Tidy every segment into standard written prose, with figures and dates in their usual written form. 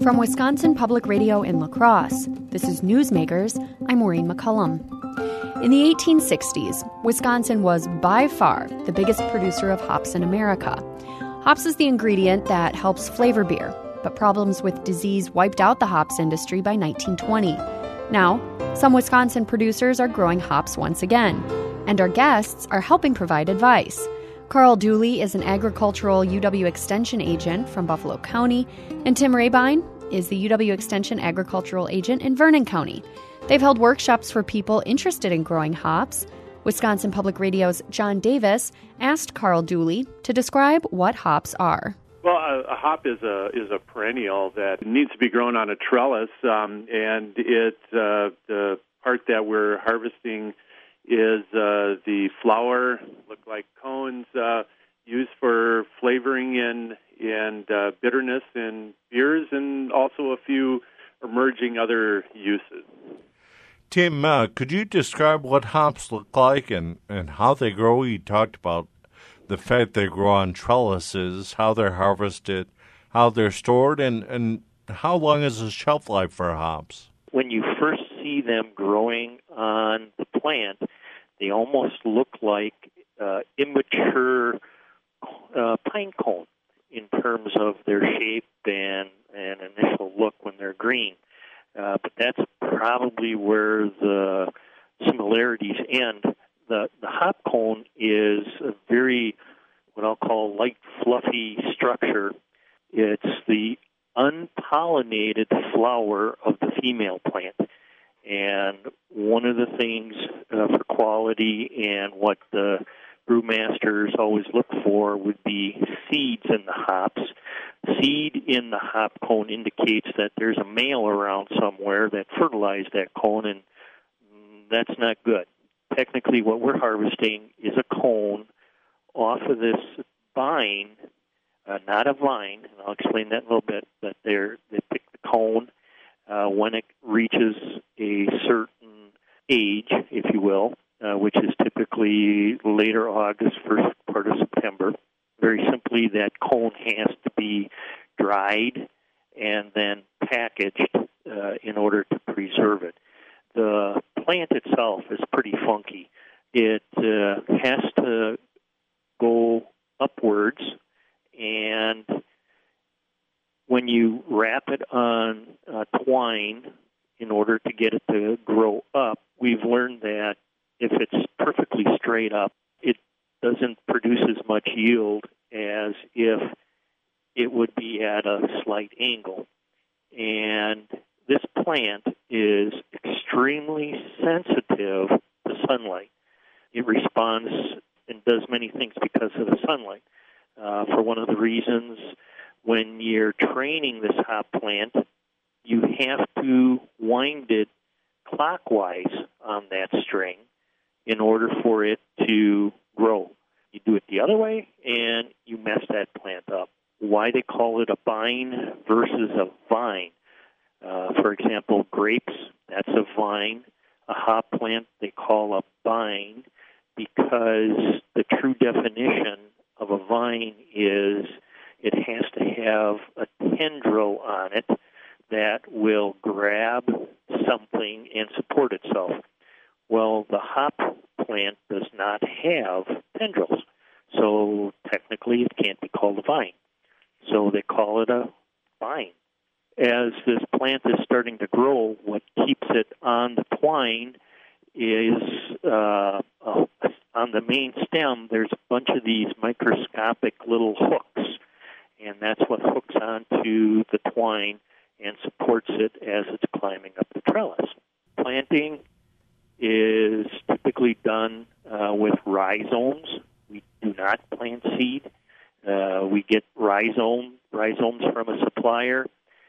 From Wisconsin Public Radio in La Crosse, this is Newsmakers. I'm Maureen McCullum. In the 1860s, Wisconsin was by far the biggest producer of hops in America. Hops is the ingredient that helps flavor beer, but problems with disease wiped out the hops industry by 1920. Now, some Wisconsin producers are growing hops once again, and our guests are helping provide advice. Carl Dooley is an agricultural UW Extension agent from Buffalo County, and Tim Rabine is the UW Extension agricultural agent in Vernon County. They've held workshops for people interested in growing hops. Wisconsin Public Radio's John Davis asked Carl Dooley to describe what hops are. Well, a hop is a perennial that needs to be grown on a trellis, and the part that we're harvesting is the flower, look like cones, used for flavoring and bitterness in beers, and also a few emerging other uses. Tim, could you describe what hops look like and how they grow? You talked about the fact they grow on trellises, how they're harvested, how they're stored, and how long is the shelf life for hops? When you first see them growing on the plant, they almost look like immature pine cone in terms of their shape and initial look when they're green. But that's probably where the similarities end. The hop cone is a very, what I'll call, light, fluffy structure. It's the unpollinated flower of the female plant. And one of the things for quality and what the brewmasters always look for would be seeds in the hops. Seed in the hop cone indicates that there's a male around somewhere that fertilized that cone, and that's not good. Technically, what we're harvesting is a cone off of this vine, not a vine, and I'll explain that in a little bit, but they pick the cone when it reaches a certain age, if you will, which is typically later August, first part of September. Very simply, that cone has to be dried and then packaged in order to preserve it. The plant itself is pretty funky. It has to go upwards, and when you wrap it on twine in order to get it to grow up, we've learned that if it's perfectly straight up, it doesn't produce as much yield as if it would be at a slight angle. And this plant is extremely sensitive to sunlight. It responds and does many things because of the sunlight. For one of the reasons, when you're training this hop plant, you have to wind it clockwise on that string in order for it to grow. You do it the other way, and you mess that plant up. Why they call it a vine versus a vine. For example, grapes, that's a vine. A hop plant they call a vine because the true definition of a vine is it has to have a tendril on it that will grab something and support itself. Well, the hop plant does not have tendrils, so technically it can't be called a vine. So they call it a vine. As this plant is starting to grow, what keeps it on the twine is on the main stem, there's a bunch of these microscopic little hooks, and that's what hooks onto the twine and supports it as it's climbing up the trellis. Planting is typically done with rhizomes. We do not plant seed. We get rhizomes from a supplier,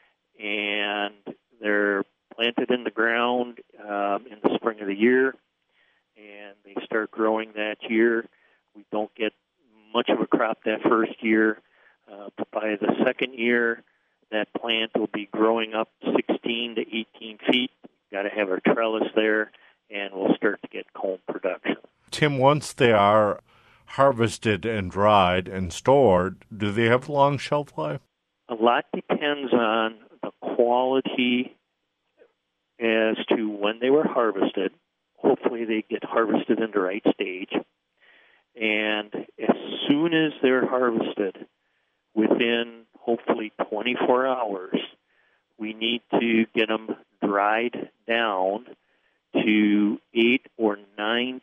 and they're planted in the ground in the spring of the year, and they start growing that year. We don't get much of a crop that first year, but by the second year, that plant will be growing up 16 to 18 feet. Got to have our trellis there, and we'll start to get cone production. Tim, once they are harvested and dried and stored, do they have long shelf life? A lot depends on the quality as to when they were harvested. Hopefully they get harvested in the right stage. And as soon as they're harvested, within hopefully 24 hours, we need to get them dried down to 8 or 9%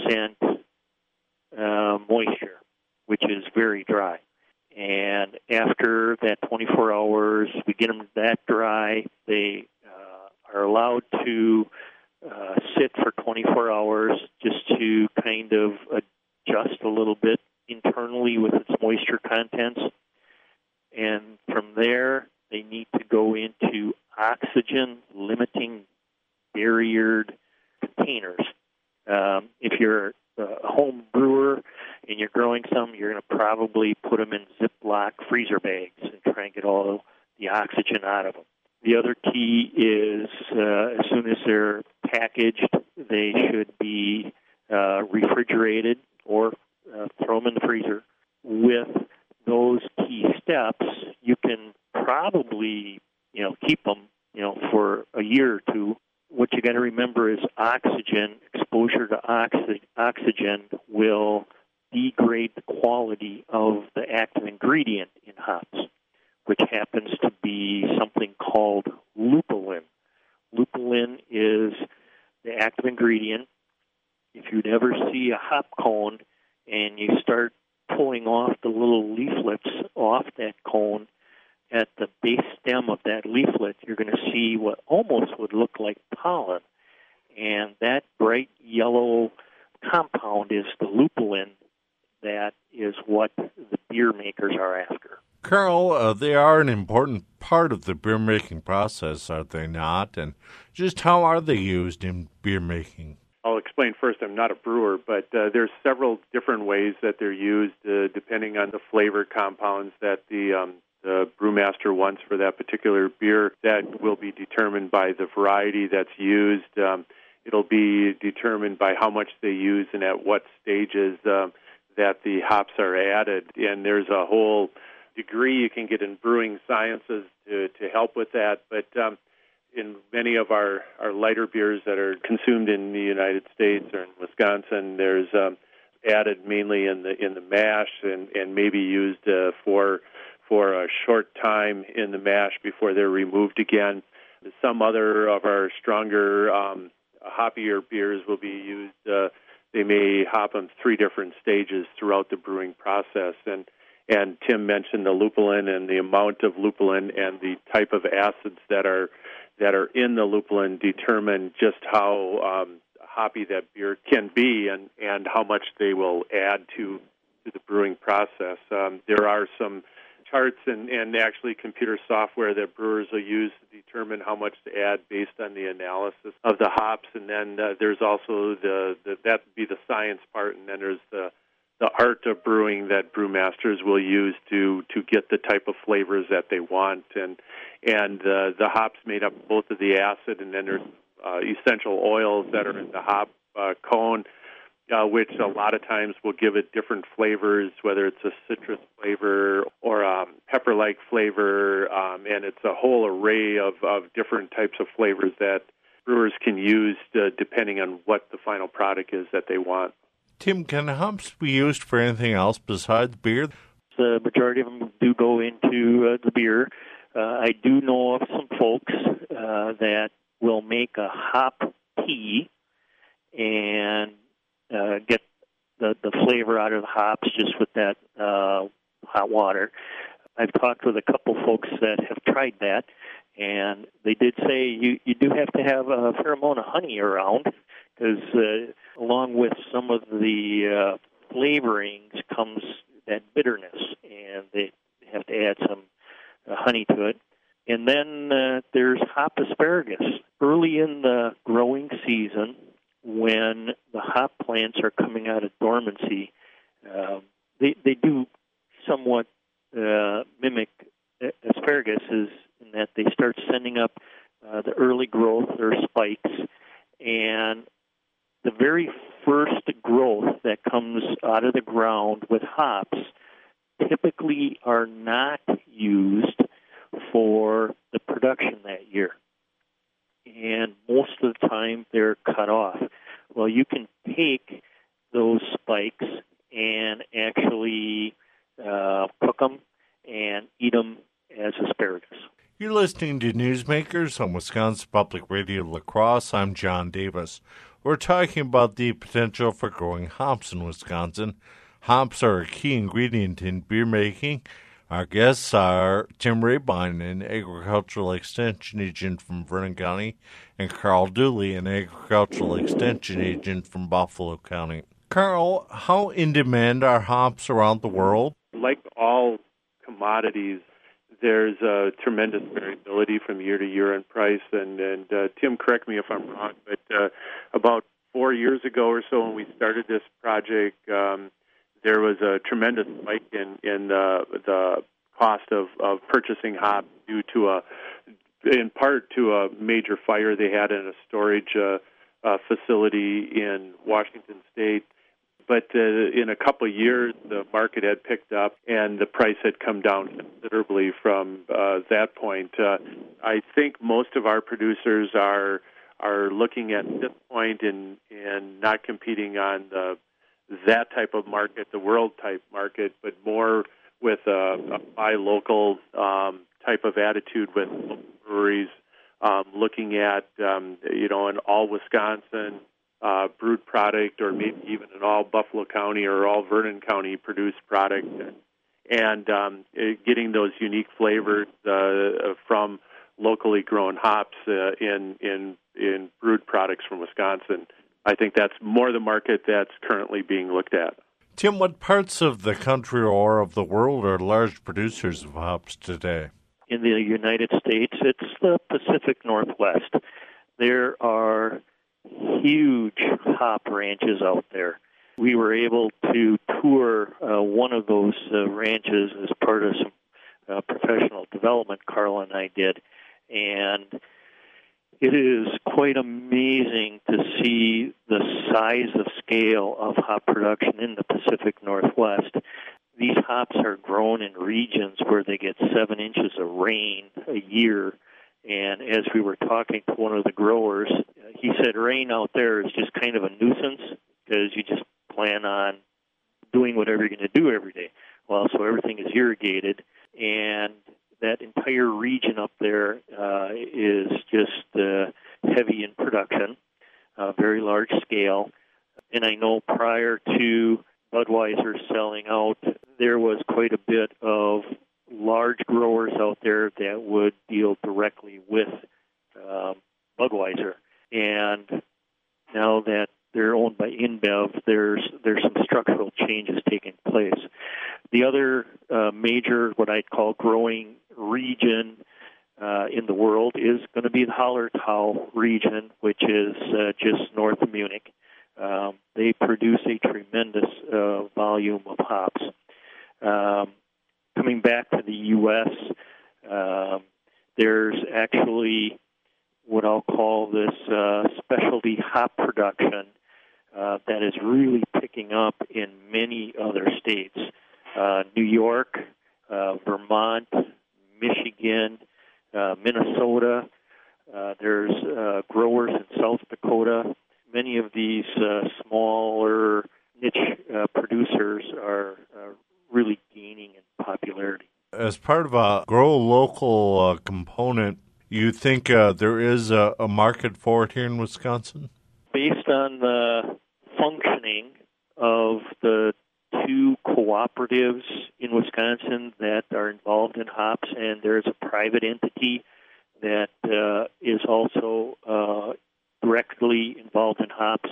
moisture, which is very dry. And after that 24 hours, we get them that dry. They are allowed to sit for 24 hours just to kind of adjust a little bit internally with its moisture contents. And from there, they need to go into oxygen-limiting barriered containers. If you're a home brewer and you're growing some, you're going to probably put them in Ziploc freezer bags and try and get all the oxygen out of them. The other key is as soon as they're packaged, they should be refrigerated or throw them in the freezer. With those key steps, you can probably keep them for a year or two. What you got to remember is oxygen exposure to oxygen will degrade the quality of the active ingredient in hops, which happens to be something called lupulin. Lupulin is the active ingredient. If you'd ever see a hop cone and you start pulling off the little leaflets off that cone, at the base stem of that leaflet, you're going to see what almost would look like pollen. And that bright yellow compound is the lupulin. That is what the beer makers are after. Carl, they are an important part of the beer making process, are they not? And just how are they used in beer making? I'll explain first. I'm not a brewer, but there's several different ways that they're used depending on the flavor compounds that the brewmaster wants for that particular beer. That will be determined by the variety that's used. It'll be determined by how much they use and at what stages that the hops are added. And there's a whole degree you can get in brewing sciences to help with that. But in many of our lighter beers that are consumed in the United States or in Wisconsin, there's added mainly in the mash and maybe used for a short time in the mash before they're removed again. Some other of our stronger, hoppier beers will be used. They may hop them 3 different stages throughout the brewing process. And Tim mentioned the lupulin and the amount of lupulin and the type of acids that are in the lupulin determine just how hoppy that beer can be and how much they will add to the brewing process. There are some charts and actually computer software that brewers will use to determine how much to add based on the analysis of the hops. And then there's also that would be the science part, and then there's the art of brewing that brewmasters will use to get the type of flavors that they want. And the hops made up both of the acid, and then there's essential oils that are in the hop cone, which a lot of times will give it different flavors, whether it's a citrus flavor or a pepper-like flavor, and it's a whole array of different types of flavors that brewers can use depending on what the final product is that they want. Tim, can hops be used for anything else besides beer? The majority of them do go into the beer. I do know of some folks that will make a hop tea and get the flavor out of the hops just with that hot water. I've talked with a couple folks that have tried that, and they did say you do have to have a fair amount of honey around, because along with some of the flavorings comes that bitterness, and they have to add some honey to it. And then there's hop asparagus. Early in the growing season, when the hop plants are coming out of dormancy, they do somewhat mimic asparagus in that they start sending up the early growth or spikes, and the very first growth that comes out of the ground with hops typically are not used for the the production that year. And most of the time they're cut off. Well, you can take those spikes and actually cook them and eat them as asparagus. You're listening to Newsmakers on Wisconsin Public Radio La Crosse. I'm John Davis. We're talking about the potential for growing hops in Wisconsin. Hops are a key ingredient in beer making. Our guests are Tim Rehbein, an agricultural extension agent from Vernon County, and Carl Dooley, an agricultural extension agent from Buffalo County. Carl, how in demand are hops around the world? Like all commodities, there's a tremendous variability from year to year in price. And Tim, correct me if I'm wrong, but about 4 years ago or so when we started this project, there was a tremendous spike in the cost of purchasing hops due to in part to a major fire they had in a storage facility in Washington State. But in a couple of years, the market had picked up and the price had come down considerably from that point. I think most of our producers are looking at this point and not competing on that type of market, the world type market, but more with a buy local type of attitude with breweries, looking at an all Wisconsin brewed product, or maybe even an all Buffalo County or all Vernon County produced product, and getting those unique flavors from locally grown hops in brewed products from Wisconsin. I think that's more the market that's currently being looked at. Tim, what parts of the country or of the world are large producers of hops today? In the United States, it's the Pacific Northwest. There are huge hop ranches out there. We were able to tour one of those ranches as part of some professional development Carl and I did, and it is quite amazing to see the size of scale of hop production in the Pacific Northwest. These hops are grown in regions where they get 7 inches of rain a year. And as we were talking to one of the growers, he said rain out there is just kind of a nuisance because you just plan on doing whatever you're going to do every day. Well, so everything is irrigated, and that entire region up there is just heavy in production, very large scale. And I know prior to Budweiser selling out, there was quite a bit of large growers out there that would deal directly with Budweiser. And now that they're owned by InBev, there's some structural changes taking place. The other major, what I'd call growing region in the world is going to be the Hallertau region, which is just north of Munich. They produce a tremendous volume of hops. Coming back to the U.S., there's actually what I'll call this specialty hop production that is really picking up in many other states. New York, Vermont, Michigan, Minnesota. There's growers in South Dakota. Many of these smaller niche producers are really gaining in popularity. As part of a grow local component, you think there is a market for it here in Wisconsin? Based on the functioning of the 2 cooperatives in Wisconsin that are involved in hops, and there's a private entity that is also directly involved in hops,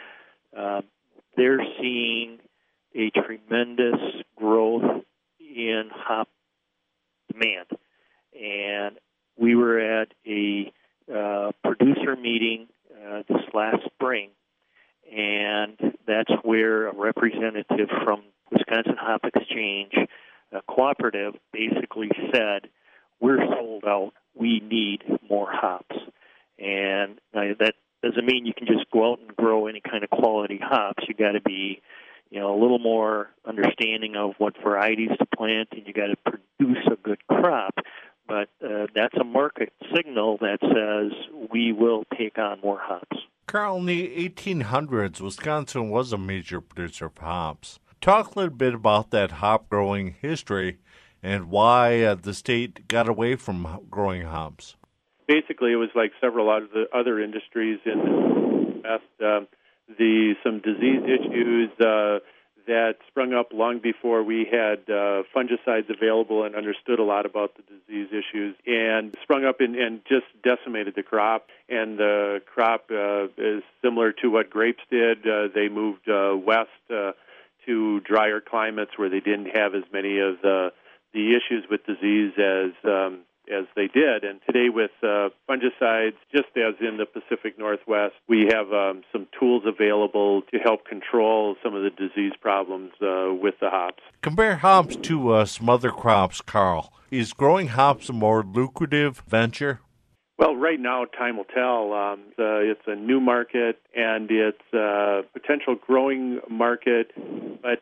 they're seeing a tremendous growth in hop demand. And we were at a producer meeting this last spring, and that's where a representative from Wisconsin Hop Exchange Cooperative basically said, we're sold out, we need more hops. And that doesn't mean you can just go out and grow any kind of quality hops. You got to be, a little more understanding of what varieties to plant, and you got to produce a good crop. but that's a market signal that says we will take on more hops. Carl, in the 1800s, Wisconsin was a major producer of hops. Talk a little bit about that hop growing history and why the state got away from growing hops. Basically, it was like several other industries in the West. Some disease issues that sprung up long before we had fungicides available and understood a lot about the disease issues, and sprung up and just decimated the crop. And the crop is similar to what grapes did. They moved west to drier climates where they didn't have as many of the issues with disease as they did. And today with fungicides, just as in the Pacific Northwest, we have some tools available to help control some of the disease problems with the hops. Compare hops to some other crops, Carl. Is growing hops a more lucrative venture? Well, right now, time will tell. It's a new market, and it's a potential growing market, but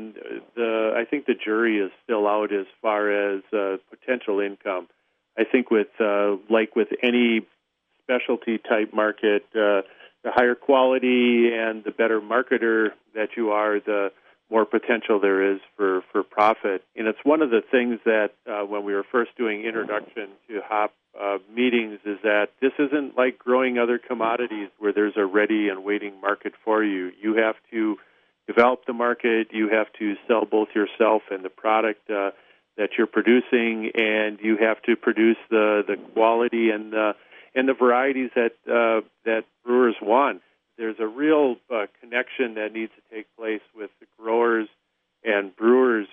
I think the jury is still out as far as potential income. I think with any specialty type market, the higher quality and the better marketer that you are, the more potential there is for profit. And it's one of the things that when we were first doing introduction to hop meetings is that this isn't like growing other commodities where there's a ready and waiting market for you. You have to develop the market. You have to sell both yourself and the product that you're producing, and you have to produce the quality and the varieties that brewers want. There's a real connection that needs to take place with the growers and brewers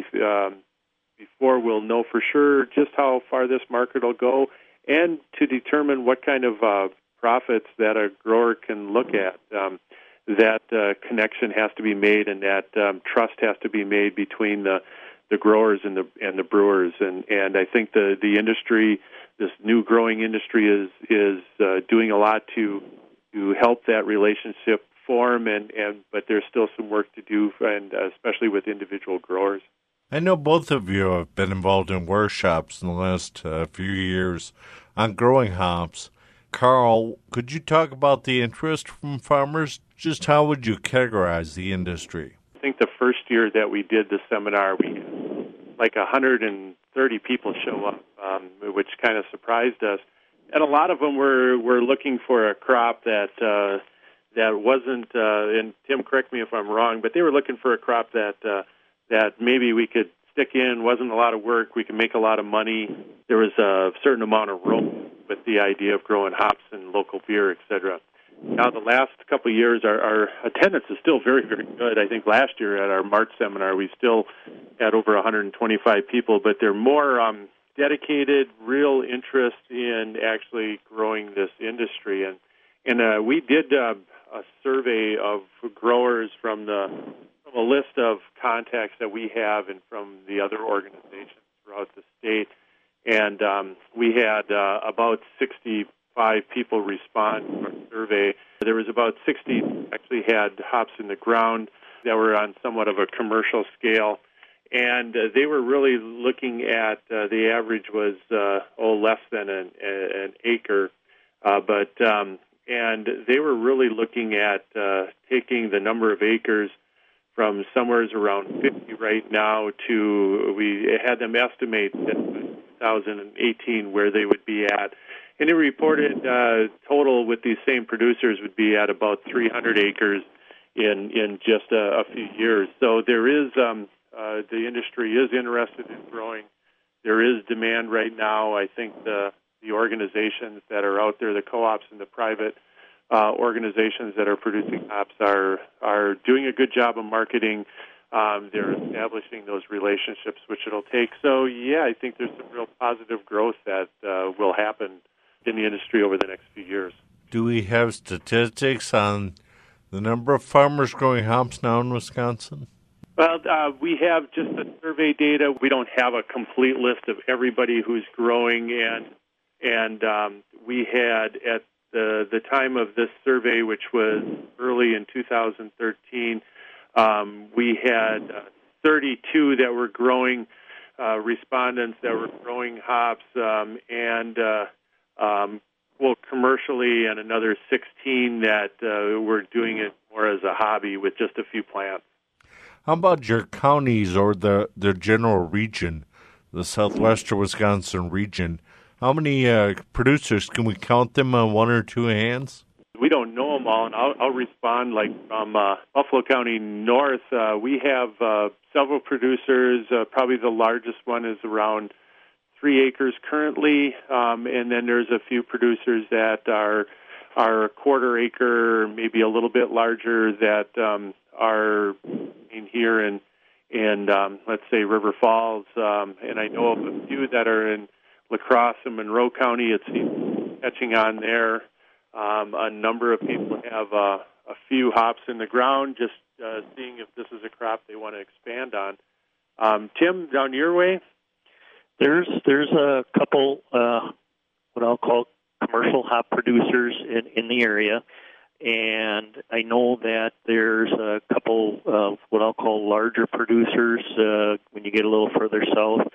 before we'll know for sure just how far this market will go, and to determine what kind of profits that a grower can look at. That connection has to be made, and that trust has to be made between the growers and the brewers. And I think the industry, this new growing industry, is doing a lot to help that relationship form, but there's still some work to do, and especially with individual growers. I know both of you have been involved in workshops in the last few years on growing hops. Carl, could you talk about the interest from farmers? Just how would you categorize the industry? I think the first year that we did the seminar, we had like 130 people show up, which kind of surprised us. And a lot of them were looking for a crop that wasn't, and Tim, correct me if I'm wrong, but they were looking for a crop that maybe we could stick in, wasn't a lot of work, we could make a lot of money. There was a certain amount of rope with the idea of growing hops and local beer, etc. Now, the last couple of years, our attendance is still very, very good. I think last year at our March seminar, we still had over 125 people, but they're more dedicated, real interest in actually growing this industry. And we did a survey of growers from a list of contacts that we have and from the other organizations throughout the state. And we had about 65 people respond to our survey. There was about 60 actually had hops in the ground that were on somewhat of a commercial scale. And they were really looking at, the average was less than an acre. And they were really looking at taking the number of acres from somewhere around 50 right now to, we had them estimate that 2018 where they would be at. And they reported total with these same producers would be at about 300 acres in just a few years. So there is, the industry is interested in growing. There is demand right now. I think the organizations that are out there, the co-ops and the private organizations that are producing hops are doing a good job of marketing. They're establishing those relationships, which it'll take. So, yeah, I think there's some real positive growth that will happen in the industry over the next few years. Do we have statistics on the number of farmers growing hops now in Wisconsin? Well, we have just the survey data. We don't have a complete list of everybody who's growing, and we had at the time of this survey, which was early in 2013, we had 32 that were growing respondents that were growing hops, commercially, and another 16 that were doing it more as a hobby with just a few plants. How about your counties or the general region, the southwestern Wisconsin region? How many producers, can we count them on one or two hands? We don't know them all, and I'll respond from Buffalo County north. We have several producers. Probably the largest one is around 3 acres currently, and then there's a few producers that are a quarter acre, maybe a little bit larger, that are in here in let's say River Falls, and I know of a few that are in La Crosse and Monroe County. It seems catching on there. A number of people have a few hops in the ground, just seeing if this is a crop they want to expand on. Tim, down your way? There's a couple what I'll call commercial hop producers in the area, and I know that there's a couple of what I'll call larger producers when you get a little further south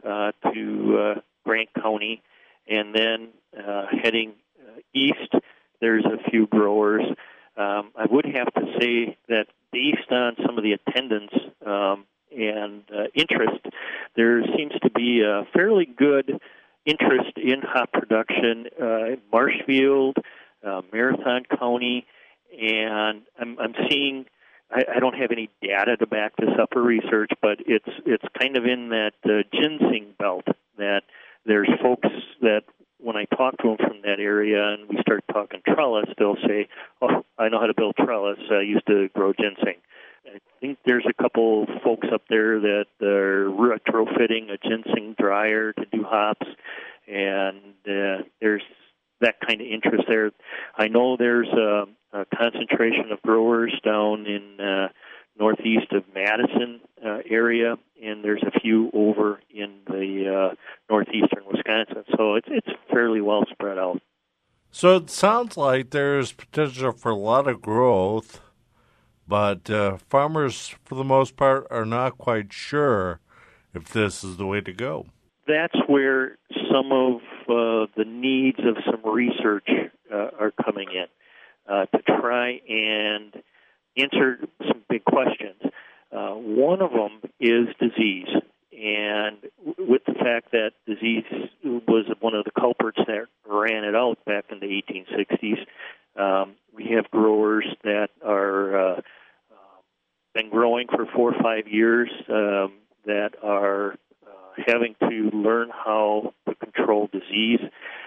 to Grant County, and then heading east, there's a few growers. I would have to say that based on some of the attendance and interest, there seems to be a fairly good interest in hop production in Marshfield, Marathon County, and I'm seeing, I don't have any data to back this up or research, but it's kind of in that ginseng belt that there's folks that when I talk to them from that area and we start talking trellis, they'll say, "Oh, I know how to build trellis. I used to grow ginseng." I think there's a couple folks up there that are retrofitting a ginseng dryer to do hops, and there's that kind of interest there. I know there's a concentration of growers down in northeast of Madison area, and there's a few over in the northeastern Wisconsin. So it's fairly well spread out. So it sounds like there's potential for a lot of growth, but farmers, for the most part, are not quite sure if this is the way to go. That's where some of the needs of some research are coming in to try and answer some big questions. One of them is disease, and with the fact that disease was one of the culprits that ran it out back in the 1860s, we have growers that are been growing for 4 or 5 years that are having to learn how to control disease.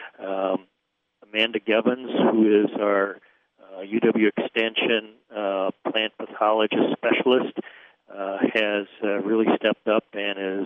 Amanda Gibbons, who is our UW Extension plant pathologist specialist, has really stepped up and is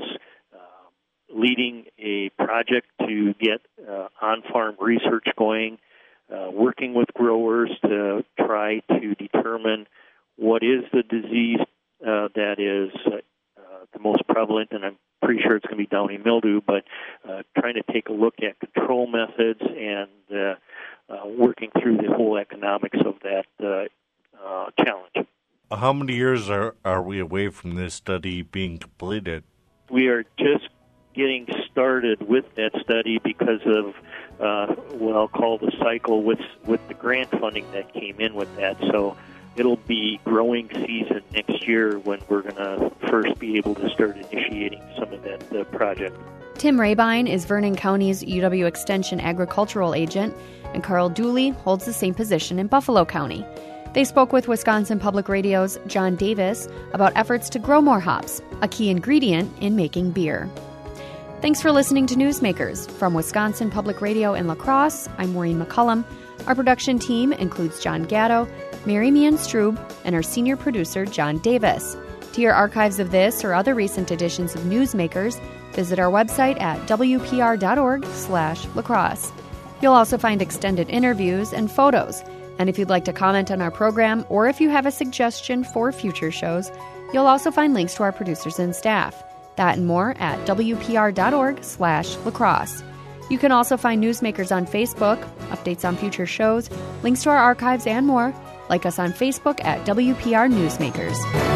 leading a project to get on-farm research going, working with growers to try to determine what is the disease that is the most prevalent, and I'm pretty sure it's going to be downy mildew, but trying to take a look at control methods and working through the whole economics of that challenge. How many years are we away from this study being completed? We are just getting started with that study because of what I'll call the cycle with the grant funding that came in with that. So it'll be growing season next year when we're going to first be able to start initiating some of that project. Tim Rabine is Vernon County's UW Extension agricultural agent, and Carl Dooley holds the same position in Buffalo County. They spoke with Wisconsin Public Radio's John Davis about efforts to grow more hops, a key ingredient in making beer. Thanks for listening to Newsmakers. From Wisconsin Public Radio in La Crosse, I'm Maureen McCullum. Our production team includes John Gatto, Mary Meehan Strube, and our senior producer, John Davis. To hear archives of this or other recent editions of Newsmakers, visit our website at wpr.org/lacrosse. You'll also find extended interviews and photos. And if you'd like to comment on our program, or if you have a suggestion for future shows, you'll also find links to our producers and staff. That and more at wpr.org/lacrosse. You can also find Newsmakers on Facebook, updates on future shows, links to our archives, and more. Like us on Facebook at WPR Newsmakers.